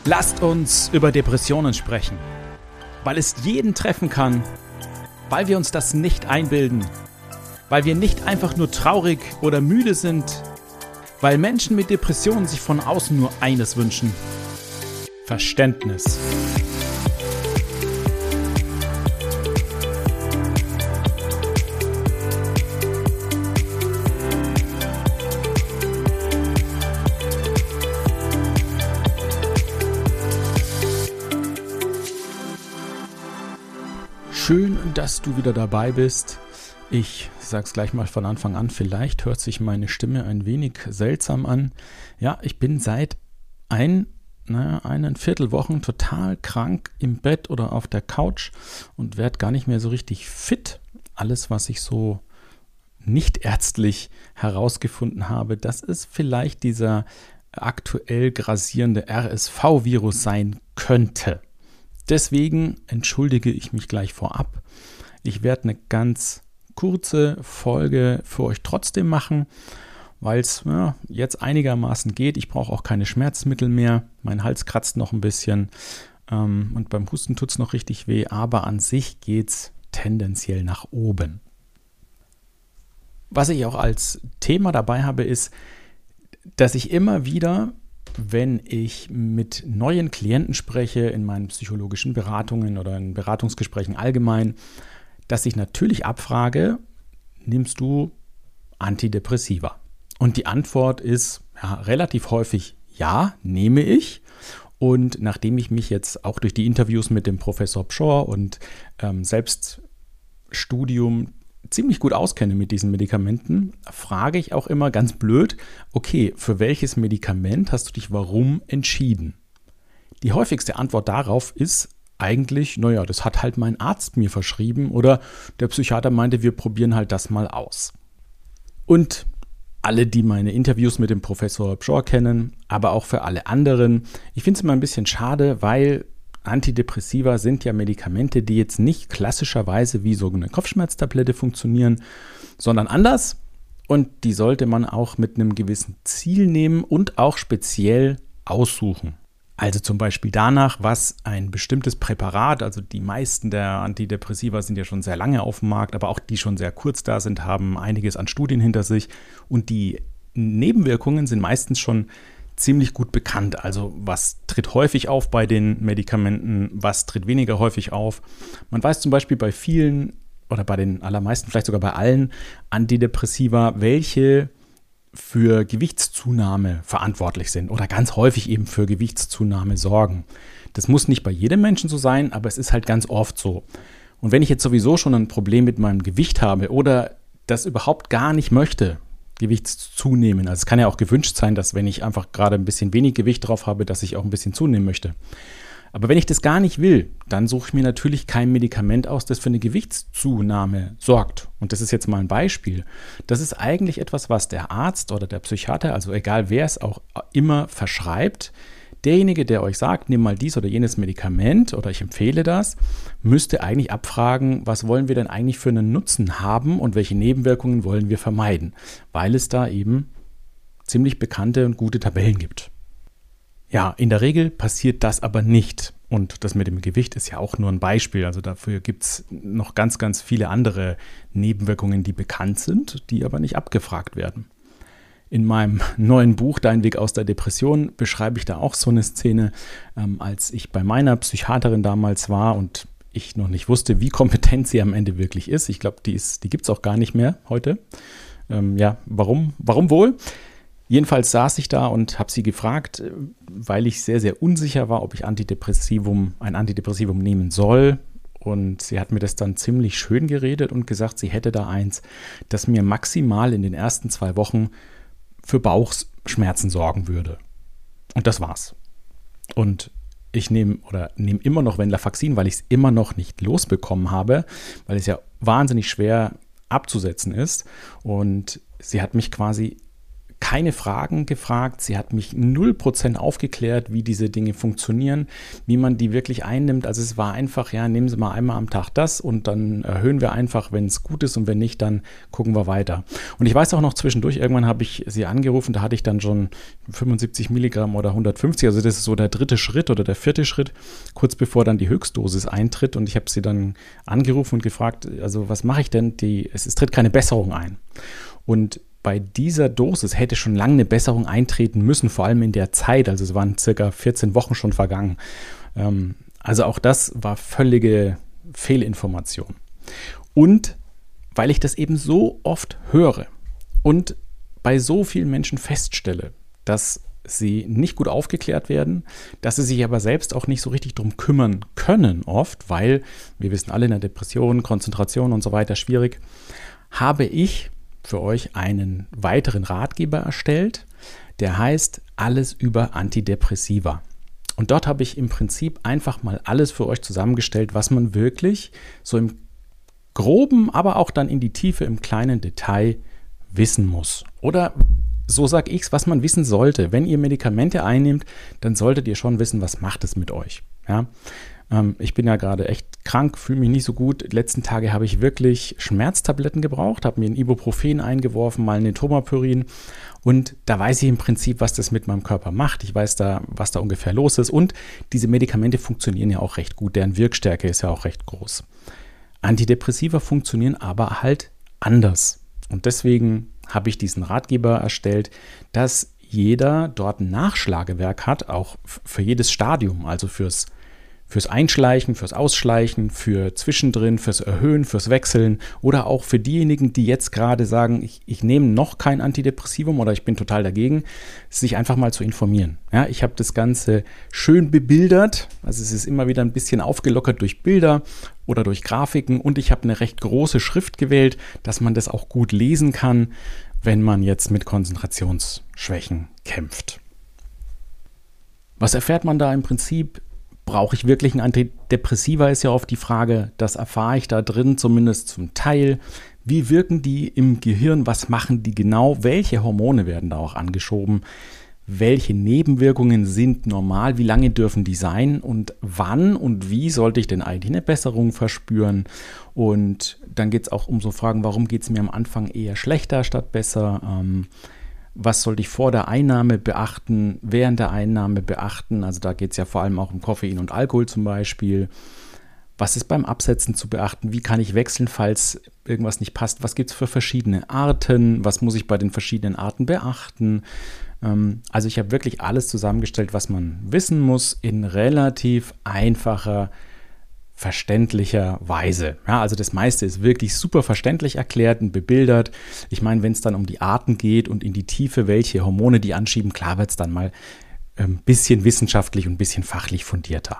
Lasst uns über Depressionen sprechen, weil es jeden treffen kann, weil wir uns das nicht einbilden, weil wir nicht einfach nur traurig oder müde sind, weil Menschen mit Depressionen sich von außen nur eines wünschen: Verständnis. Schön, dass du wieder dabei bist. Ich sag's gleich mal von Anfang an, vielleicht hört sich meine Stimme ein wenig seltsam an. Ja, ich bin seit einen Viertelwochen total krank im Bett oder auf der Couch und werde gar nicht mehr so richtig fit. Alles, was ich so nicht ärztlich herausgefunden habe, dass es vielleicht dieser aktuell grassierende RSV-Virus sein könnte. Deswegen entschuldige ich mich gleich vorab. Ich werde eine ganz kurze Folge für euch trotzdem machen, weil es jetzt einigermaßen geht. Ich brauche auch keine Schmerzmittel mehr. Mein Hals kratzt noch ein bisschen und beim Husten tut es noch richtig weh, aber an sich geht es tendenziell nach oben. Was ich auch als Thema dabei habe, ist, dass ich immer wieder, wenn ich mit neuen Klienten spreche, in meinen psychologischen Beratungen oder in Beratungsgesprächen allgemein, dass ich natürlich abfrage, nimmst du Antidepressiva? Und die Antwort ist relativ häufig, ja, nehme ich. Und nachdem ich mich jetzt auch durch die Interviews mit dem Professor Pschorr und Selbststudium ziemlich gut auskenne mit diesen Medikamenten, frage ich auch immer ganz blöd, okay, für welches Medikament hast du dich warum entschieden? Die häufigste Antwort darauf ist eigentlich, das hat halt mein Arzt mir verschrieben oder der Psychiater meinte, wir probieren halt das mal aus. Und alle, die meine Interviews mit dem Professor Pschorr kennen, aber auch für alle anderen, ich finde es immer ein bisschen schade, weil Antidepressiva sind ja Medikamente, die jetzt nicht klassischerweise wie so eine Kopfschmerztablette funktionieren, sondern anders. Und die sollte man auch mit einem gewissen Ziel nehmen und auch speziell aussuchen. Also zum Beispiel danach, was ein bestimmtes Präparat, also die meisten der Antidepressiva sind ja schon sehr lange auf dem Markt, aber auch die schon sehr kurz da sind, haben einiges an Studien hinter sich. Und die Nebenwirkungen sind meistens schon ziemlich gut bekannt. Also was tritt häufig auf bei den Medikamenten, was tritt weniger häufig auf. Man weiß zum Beispiel bei vielen oder bei den allermeisten, vielleicht sogar bei allen Antidepressiva, welche für Gewichtszunahme verantwortlich sind oder ganz häufig eben für Gewichtszunahme sorgen. Das muss nicht bei jedem Menschen so sein, aber es ist halt ganz oft so. Und wenn ich jetzt sowieso schon ein Problem mit meinem Gewicht habe oder das überhaupt gar nicht möchte, Gewicht zunehmen. Also es kann ja auch gewünscht sein, dass wenn ich einfach gerade ein bisschen wenig Gewicht drauf habe, dass ich auch ein bisschen zunehmen möchte. Aber wenn ich das gar nicht will, dann suche ich mir natürlich kein Medikament aus, das für eine Gewichtszunahme sorgt. Und das ist jetzt mal ein Beispiel. Das ist eigentlich etwas, was der Arzt oder der Psychiater, also egal wer es auch immer verschreibt, derjenige, der euch sagt, nimm mal dies oder jenes Medikament oder ich empfehle das, müsste eigentlich abfragen, was wollen wir denn eigentlich für einen Nutzen haben und welche Nebenwirkungen wollen wir vermeiden, weil es da eben ziemlich bekannte und gute Tabellen gibt. Ja, in der Regel passiert das aber nicht. Und das mit dem Gewicht ist ja auch nur ein Beispiel. Also dafür gibt es noch ganz, ganz viele andere Nebenwirkungen, die bekannt sind, die aber nicht abgefragt werden. In meinem neuen Buch Dein Weg aus der Depression beschreibe ich da auch so eine Szene, als ich bei meiner Psychiaterin damals war und ich noch nicht wusste, wie kompetent sie am Ende wirklich ist. Ich glaube, die gibt es auch gar nicht mehr heute. Warum wohl? Jedenfalls saß ich da und habe sie gefragt, weil ich sehr, sehr unsicher war, ob ich ein Antidepressivum nehmen soll. Und sie hat mir das dann ziemlich schön geredet und gesagt, sie hätte da eins, das mir maximal in den ersten 2 Wochen für Bauchschmerzen sorgen würde. Und das war's. Und ich nehme immer noch Venlafaxin, weil ich es immer noch nicht losbekommen habe, weil es ja wahnsinnig schwer abzusetzen ist. Und sie hat mich quasi keine Fragen gefragt. Sie hat mich 0% aufgeklärt, wie diese Dinge funktionieren, wie man die wirklich einnimmt. Also es war einfach, ja, nehmen Sie mal einmal am Tag das und dann erhöhen wir einfach, wenn es gut ist, und wenn nicht, dann gucken wir weiter. Und ich weiß auch noch zwischendurch, irgendwann habe ich sie angerufen, da hatte ich dann schon 75 Milligramm oder 150, also das ist so der 3. Schritt oder der 4. Schritt, kurz bevor dann die Höchstdosis eintritt, und ich habe sie dann angerufen und gefragt, also was mache ich denn? Es tritt keine Besserung ein. Und bei dieser Dosis hätte schon lange eine Besserung eintreten müssen, vor allem in der Zeit, also es waren circa 14 Wochen schon vergangen. Also auch das war völlige Fehlinformation. Und weil ich das eben so oft höre und bei so vielen Menschen feststelle, dass sie nicht gut aufgeklärt werden, dass sie sich aber selbst auch nicht so richtig drum kümmern können oft, weil, wir wissen alle, in der Depression, Konzentration und so weiter schwierig, habe ich für euch einen weiteren Ratgeber erstellt, der heißt Alles über Antidepressiva. Und dort habe ich im Prinzip einfach mal alles für euch zusammengestellt, was man wirklich so im Groben, aber auch dann in die Tiefe im kleinen Detail wissen muss. Oder so sage ich es, was man wissen sollte. Wenn ihr Medikamente einnehmt, dann solltet ihr schon wissen, was macht es mit euch. Ja? Ich bin ja gerade echt krank, fühle mich nicht so gut. Die letzten Tage habe ich wirklich Schmerztabletten gebraucht, habe mir ein Ibuprofen eingeworfen, mal ein Tomapyrin, und da weiß ich im Prinzip, was das mit meinem Körper macht. Ich weiß da, was da ungefähr los ist, und diese Medikamente funktionieren ja auch recht gut. Deren Wirkstärke ist ja auch recht groß. Antidepressiva funktionieren aber halt anders. Und deswegen habe ich diesen Ratgeber erstellt, dass jeder dort ein Nachschlagewerk hat, auch für jedes Stadium, also fürs Einschleichen, fürs Ausschleichen, für zwischendrin, fürs Erhöhen, fürs Wechseln, oder auch für diejenigen, die jetzt gerade sagen, ich nehme noch kein Antidepressivum oder ich bin total dagegen, sich einfach mal zu informieren. Ja, ich habe das Ganze schön bebildert, also es ist immer wieder ein bisschen aufgelockert durch Bilder oder durch Grafiken, und ich habe eine recht große Schrift gewählt, dass man das auch gut lesen kann, wenn man jetzt mit Konzentrationsschwächen kämpft. Was erfährt man da im Prinzip? Brauche ich wirklich ein Antidepressiva, ist ja oft die Frage. Das erfahre ich da drin zumindest zum Teil. Wie wirken die im Gehirn? Was machen die genau? Welche Hormone werden da auch angeschoben? Welche Nebenwirkungen sind normal? Wie lange dürfen die sein? Und wann und wie sollte ich denn eigentlich eine Besserung verspüren? Und dann geht es auch um so Fragen, warum geht es mir am Anfang eher schlechter statt besser? Was sollte ich vor der Einnahme beachten, während der Einnahme beachten? Also da geht es ja vor allem auch um Koffein und Alkohol zum Beispiel. Was ist beim Absetzen zu beachten? Wie kann ich wechseln, falls irgendwas nicht passt? Was gibt es für verschiedene Arten? Was muss ich bei den verschiedenen Arten beachten? Also ich habe wirklich alles zusammengestellt, was man wissen muss, in relativ einfacher, verständlicher Weise. Ja, also das meiste ist wirklich super verständlich erklärt und bebildert. Ich meine, wenn es dann um die Arten geht und in die Tiefe, welche Hormone die anschieben, klar wird es dann mal ein bisschen wissenschaftlich und ein bisschen fachlich fundierter.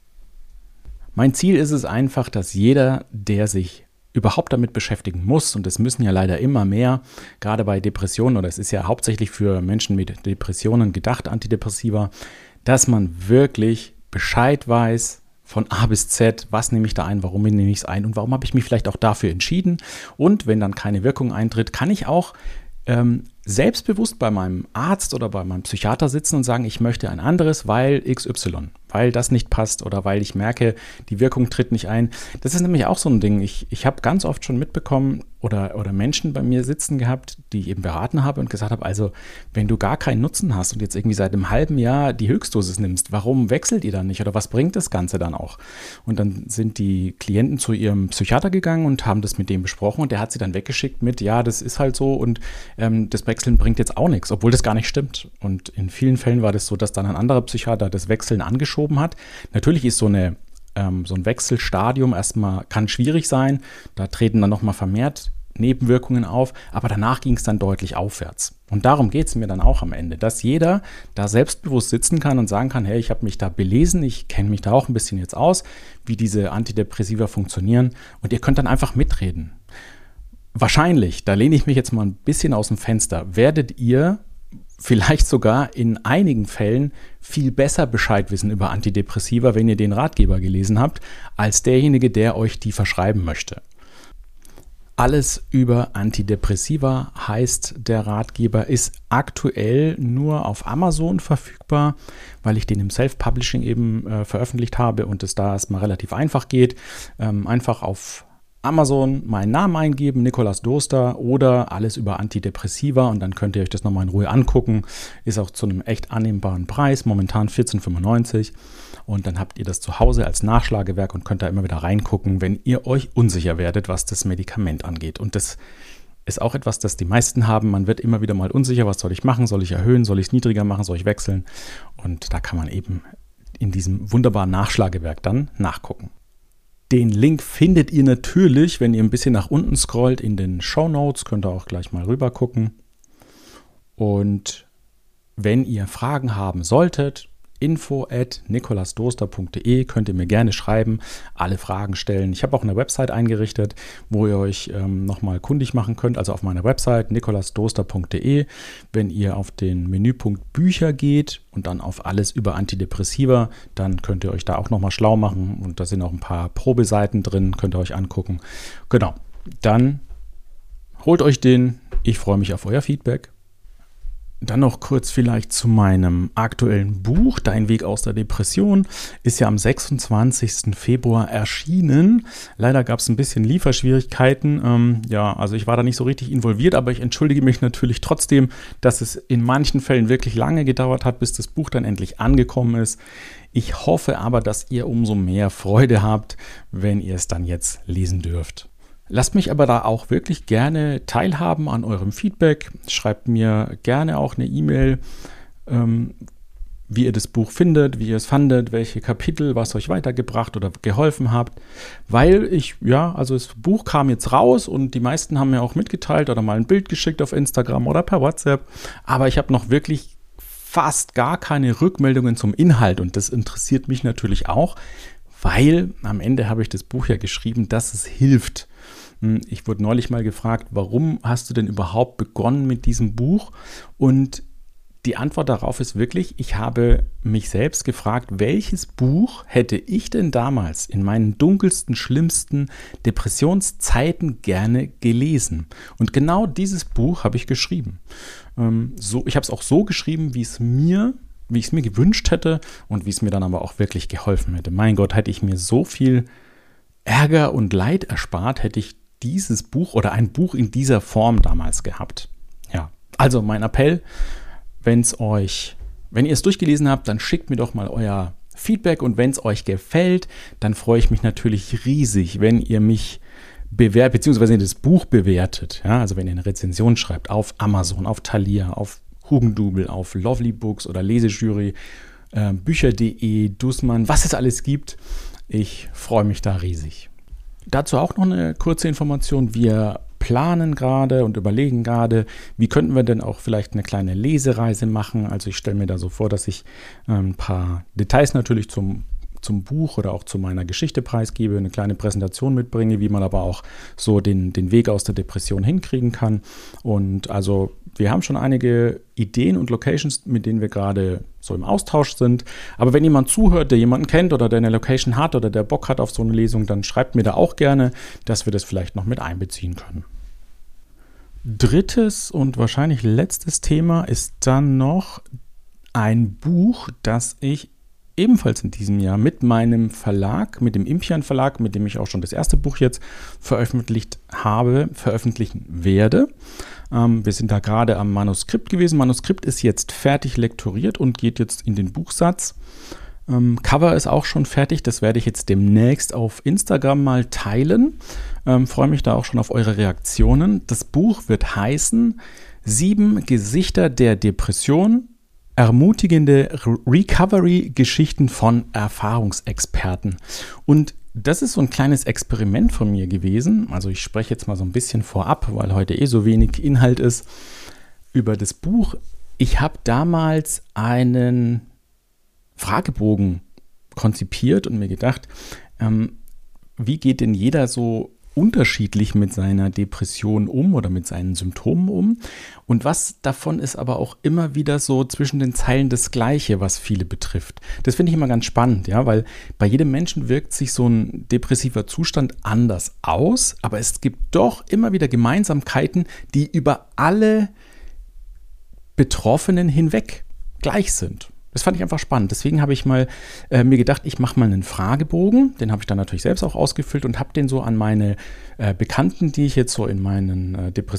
Mein Ziel ist es einfach, dass jeder, der sich überhaupt damit beschäftigen muss, und es müssen ja leider immer mehr, gerade bei Depressionen, oder es ist ja hauptsächlich für Menschen mit Depressionen gedacht, Antidepressiva, dass man wirklich Bescheid weiß, von A bis Z, was nehme ich da ein, warum nehme ich es ein und warum habe ich mich vielleicht auch dafür entschieden. Und wenn dann keine Wirkung eintritt, kann ich auch selbstbewusst bei meinem Arzt oder bei meinem Psychiater sitzen und sagen, ich möchte ein anderes, weil XY, weil das nicht passt oder weil ich merke, die Wirkung tritt nicht ein. Das ist nämlich auch so ein Ding. Ich habe ganz oft schon mitbekommen oder Menschen bei mir sitzen gehabt, die ich eben beraten habe und gesagt habe, also wenn du gar keinen Nutzen hast und jetzt irgendwie seit einem halben Jahr die Höchstdosis nimmst, warum wechselt ihr dann nicht oder was bringt das Ganze dann auch? Und dann sind die Klienten zu ihrem Psychiater gegangen und haben das mit dem besprochen und der hat sie dann weggeschickt mit, ja, das ist halt so und das Wechseln bringt jetzt auch nichts, obwohl das gar nicht stimmt. Und in vielen Fällen war das so, dass dann ein anderer Psychiater das Wechseln angeschoben hat. Natürlich ist so ein Wechselstadium erstmal, kann schwierig sein, da treten dann nochmal vermehrt Nebenwirkungen auf, aber danach ging es dann deutlich aufwärts. Und darum geht es mir dann auch am Ende, dass jeder da selbstbewusst sitzen kann und sagen kann, hey, ich habe mich da belesen, ich kenne mich da auch ein bisschen jetzt aus, wie diese Antidepressiva funktionieren und ihr könnt dann einfach mitreden. Wahrscheinlich, da lehne ich mich jetzt mal ein bisschen aus dem Fenster, werdet ihr vielleicht sogar in einigen Fällen viel besser Bescheid wissen über Antidepressiva, wenn ihr den Ratgeber gelesen habt, als derjenige, der euch die verschreiben möchte. Alles über Antidepressiva heißt der Ratgeber, ist aktuell nur auf Amazon verfügbar, weil ich den im Self-Publishing eben veröffentlicht habe und es da erstmal relativ einfach geht. Einfach auf Amazon meinen Namen eingeben, Nikolaus Doster, oder alles über Antidepressiva, und dann könnt ihr euch das nochmal in Ruhe angucken. Ist auch zu einem echt annehmbaren Preis, momentan 14,95 €, und dann habt ihr das zu Hause als Nachschlagewerk und könnt da immer wieder reingucken, wenn ihr euch unsicher werdet, was das Medikament angeht. Und das ist auch etwas, das die meisten haben. Man wird immer wieder mal unsicher, was soll ich machen? Soll ich erhöhen? Soll ich es niedriger machen? Soll ich wechseln? Und da kann man eben in diesem wunderbaren Nachschlagewerk dann nachgucken. Den Link findet ihr natürlich, wenn ihr ein bisschen nach unten scrollt, in den Shownotes. Könnt ihr auch gleich mal rüber gucken. Und wenn ihr Fragen haben solltet, info@nikolasdoster.de, könnt ihr mir gerne schreiben, alle Fragen stellen. Ich habe auch eine Website eingerichtet, wo ihr euch nochmal kundig machen könnt. Also auf meiner Website nikolasdoster.de. Wenn ihr auf den Menüpunkt Bücher geht und dann auf alles über Antidepressiva, dann könnt ihr euch da auch nochmal schlau machen. Und da sind auch ein paar Probeseiten drin, könnt ihr euch angucken. Genau, dann holt euch den. Ich freue mich auf euer Feedback. Dann noch kurz vielleicht zu meinem aktuellen Buch, Dein Weg aus der Depression, ist ja am 26. Februar erschienen. Leider gab es ein bisschen Lieferschwierigkeiten. Also ich war da nicht so richtig involviert, aber ich entschuldige mich natürlich trotzdem, dass es in manchen Fällen wirklich lange gedauert hat, bis das Buch dann endlich angekommen ist. Ich hoffe aber, dass ihr umso mehr Freude habt, wenn ihr es dann jetzt lesen dürft. Lasst mich aber da auch wirklich gerne teilhaben an eurem Feedback. Schreibt mir gerne auch eine E-Mail, wie ihr das Buch findet, wie ihr es fandet, welche Kapitel, was euch weitergebracht oder geholfen habt. Weil das Buch kam jetzt raus und die meisten haben mir auch mitgeteilt oder mal ein Bild geschickt auf Instagram oder per WhatsApp. Aber ich habe noch wirklich fast gar keine Rückmeldungen zum Inhalt, und das interessiert mich natürlich auch, weil am Ende habe ich das Buch ja geschrieben, dass es hilft. Ich wurde neulich mal gefragt, warum hast du denn überhaupt begonnen mit diesem Buch? Und die Antwort darauf ist wirklich, ich habe mich selbst gefragt, welches Buch hätte ich denn damals in meinen dunkelsten, schlimmsten Depressionszeiten gerne gelesen? Und genau dieses Buch habe ich geschrieben. Ich habe es auch so geschrieben, wie ich es mir gewünscht hätte und wie es mir dann aber auch wirklich geholfen hätte. Mein Gott, hätte ich mir so viel Ärger und Leid erspart, hätte ich dieses Buch oder ein Buch in dieser Form damals gehabt. Ja, also mein Appell, wenn ihr es durchgelesen habt, dann schickt mir doch mal euer Feedback, und wenn es euch gefällt, dann freue ich mich natürlich riesig, wenn ihr mich bewertet, beziehungsweise das Buch bewertet. Ja, also wenn ihr eine Rezension schreibt auf Amazon, auf Thalia, auf Hugendubel, auf Lovely Books oder Lesejury, Bücher.de, Dussmann, was es alles gibt. Ich freue mich da riesig. Dazu auch noch eine kurze Information. Wir planen gerade und überlegen gerade, wie könnten wir denn auch vielleicht eine kleine Lesereise machen. Also ich stelle mir da so vor, dass ich ein paar Details natürlich zum Buch oder auch zu meiner Geschichte preisgebe, eine kleine Präsentation mitbringe, wie man aber auch so den Weg aus der Depression hinkriegen kann. Und also wir haben schon einige Ideen und Locations, mit denen wir gerade so im Austausch sind. Aber wenn jemand zuhört, der jemanden kennt oder der eine Location hat oder der Bock hat auf so eine Lesung, dann schreibt mir da auch gerne, dass wir das vielleicht noch mit einbeziehen können. Drittes und wahrscheinlich letztes Thema ist dann noch ein Buch, das ich ebenfalls in diesem Jahr mit meinem Verlag, mit dem Impian Verlag, mit dem ich auch schon das erste Buch jetzt veröffentlichen werde. Wir sind da gerade am Manuskript gewesen. Manuskript ist jetzt fertig lektoriert und geht jetzt in den Buchsatz. Cover ist auch schon fertig. Das werde ich jetzt demnächst auf Instagram mal teilen. Freue mich da auch schon auf eure Reaktionen. Das Buch wird heißen 7 Gesichter der Depression. Ermutigende Recovery-Geschichten von Erfahrungsexperten. Und das ist so ein kleines Experiment von mir gewesen. Also ich spreche jetzt mal so ein bisschen vorab, weil heute so wenig Inhalt ist über das Buch. Ich habe damals einen Fragebogen konzipiert und mir gedacht, wie geht denn jeder so unterschiedlich mit seiner Depression oder mit seinen Symptomen um. Und was davon ist aber auch immer wieder so zwischen den Zeilen das Gleiche, was viele betrifft. Das finde ich immer ganz spannend, ja, weil bei jedem Menschen wirkt sich so ein depressiver Zustand anders aus, aber es gibt doch immer wieder Gemeinsamkeiten, die über alle Betroffenen hinweg gleich sind. Das fand ich einfach spannend. Deswegen habe ich mir gedacht, ich mache mal einen Fragebogen. Den habe ich dann natürlich selbst auch ausgefüllt und habe den so an meine Bekannten, die ich jetzt so in meinen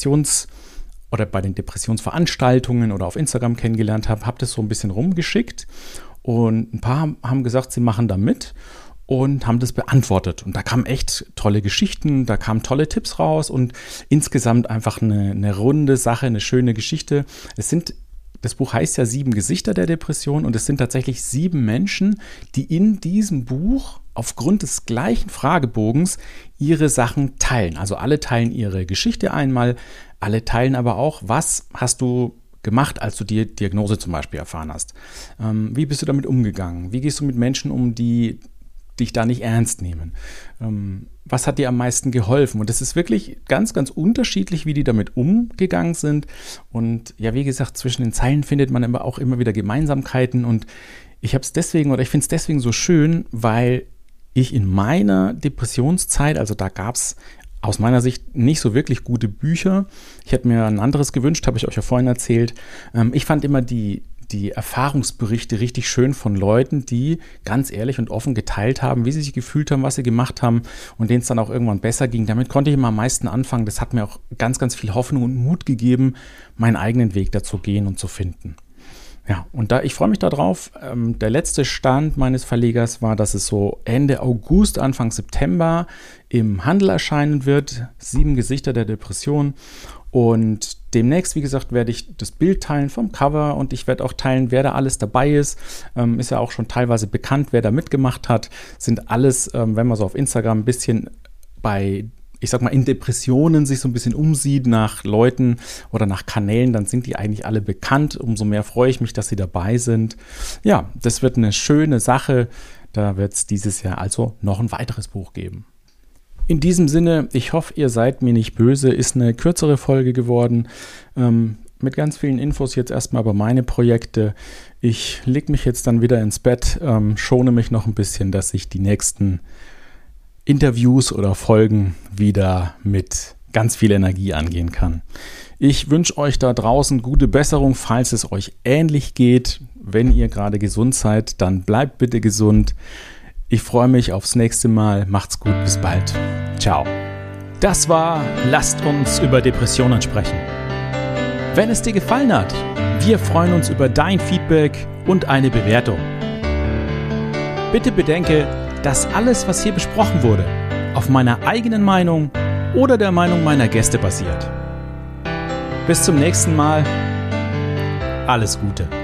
oder bei den Depressionsveranstaltungen oder auf Instagram kennengelernt habe, das so ein bisschen rumgeschickt. Und ein paar haben gesagt, sie machen da mit und haben das beantwortet. Und da kamen echt tolle Geschichten, da kamen tolle Tipps raus und insgesamt einfach eine runde Sache, eine schöne Geschichte. Das Buch heißt ja 7 Gesichter der Depression und es sind tatsächlich 7 Menschen, die in diesem Buch aufgrund des gleichen Fragebogens ihre Sachen teilen. Also alle teilen ihre Geschichte einmal, alle teilen aber auch, was hast du gemacht, als du die Diagnose zum Beispiel erfahren hast. Wie bist du damit umgegangen? Wie gehst du mit Menschen um, die dich da nicht ernst nehmen? Was hat dir am meisten geholfen? Und es ist wirklich ganz, ganz unterschiedlich, wie die damit umgegangen sind. Und ja, wie gesagt, zwischen den Zeilen findet man aber auch immer wieder Gemeinsamkeiten. Und ich finde es deswegen so schön, weil ich in meiner Depressionszeit, also da gab es aus meiner Sicht nicht so wirklich gute Bücher. Ich hätte mir ein anderes gewünscht, habe ich euch ja vorhin erzählt. Ich fand immer die Erfahrungsberichte richtig schön von Leuten, die ganz ehrlich und offen geteilt haben, wie sie sich gefühlt haben, was sie gemacht haben und denen es dann auch irgendwann besser ging. Damit konnte ich immer am meisten anfangen. Das hat mir auch ganz, ganz viel Hoffnung und Mut gegeben, meinen eigenen Weg dazu gehen und zu finden. Ja, und ich freue mich darauf. Der letzte Stand meines Verlegers war, dass es so Ende August, Anfang September im Handel erscheinen wird. 7 Gesichter der Depression. Und demnächst, wie gesagt, werde ich das Bild teilen vom Cover und ich werde auch teilen, wer da alles dabei ist. Ist ja auch schon teilweise bekannt, wer da mitgemacht hat. Sind alles, wenn man so auf Instagram ein bisschen in Depressionen sich so ein bisschen umsieht nach Leuten oder nach Kanälen, dann sind die eigentlich alle bekannt. Umso mehr freue ich mich, dass sie dabei sind. Ja, das wird eine schöne Sache. Da wird es dieses Jahr also noch ein weiteres Buch geben. In diesem Sinne, ich hoffe, ihr seid mir nicht böse. Ist eine kürzere Folge geworden. Mit ganz vielen Infos jetzt erstmal über meine Projekte. Ich lege mich jetzt dann wieder ins Bett, schone mich noch ein bisschen, dass ich die nächsten Interviews oder Folgen wieder mit ganz viel Energie angehen kann. Ich wünsche euch da draußen gute Besserung, falls es euch ähnlich geht. Wenn ihr gerade gesund seid, dann bleibt bitte gesund. Ich freue mich aufs nächste Mal. Macht's gut, bis bald. Ciao. Das war Lasst uns über Depressionen sprechen. Wenn es dir gefallen hat, wir freuen uns über dein Feedback und eine Bewertung. Bitte bedenke, dass alles, was hier besprochen wurde, auf meiner eigenen Meinung oder der Meinung meiner Gäste basiert. Bis zum nächsten Mal. Alles Gute.